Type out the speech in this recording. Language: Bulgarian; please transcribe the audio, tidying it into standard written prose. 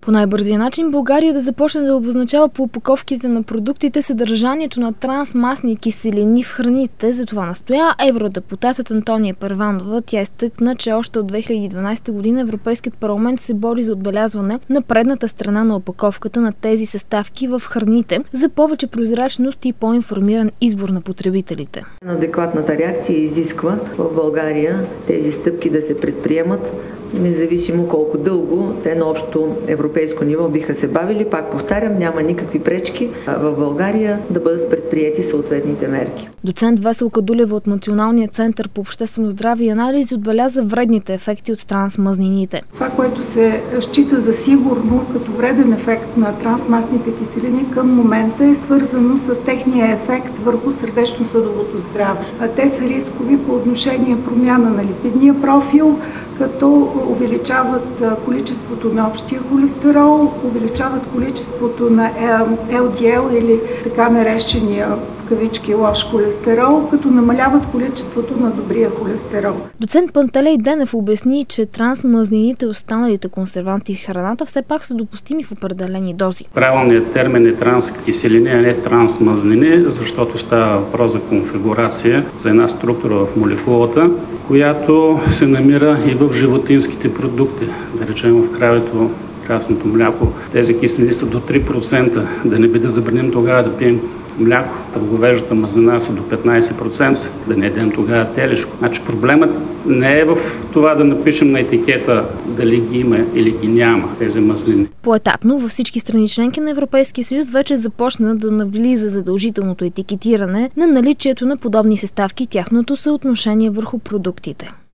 По най-бързия начин България да започне да обозначава по опаковките на продуктите съдържанието на трансмастни киселини в храните. За това настоя евродепутатът Антония Първанова. Тя изтъкна, че още от 2012 година Европейският парламент се бори за отбелязване на предната страна на опаковката на тези съставки в храните за повече прозрачност и по-информиран избор на потребителите. Адекватната реакция изисква в България тези стъпки да се предприемат, независимо колко дълго те на общо европейско ниво биха се бавили. Пак повтарям, няма никакви пречки в България да бъдат предприети съответните мерки. Доцент Весела Кадулева от Националния център по обществено здраве и анализи отбеляза вредните ефекти от трансмазнините. Това, което се счита за сигурно като вреден ефект на трансмастните киселини към момента е свързано с техния ефект върху сърдечно-съдовото здраве. Те са рискови по отношение промяна на липидния профил, като увеличават количеството на общия холестерол, увеличават количеството на LDL или така наречения в кавички лош холестерол, като намаляват количеството на добрия холестерол. Доцент Пантелей Денев обясни, че трансмазнините и останалите консерванти в храната все пак са допустими в определени дози. Правилният термин е транскиселини, а не трансмазнини, защото става въпрос за конфигурация, за една структура в молекулата, която се намира и в животинските продукти, да речем в кравето, красното мляко. Тези киселини са до 3%. Да не би да забраним тогава да пием мляко, да говеждата мазнина са до 15%, да не едем тогава телешко. Значи проблемът не е в това да напишем на етикета дали ги има или ги няма тези мазнини. Поетапно във всички страни членки на Европейския съюз вече започна да навлиза задължителното етикетиране на наличието на подобни съставки и тяхното съотношение върху продуктите.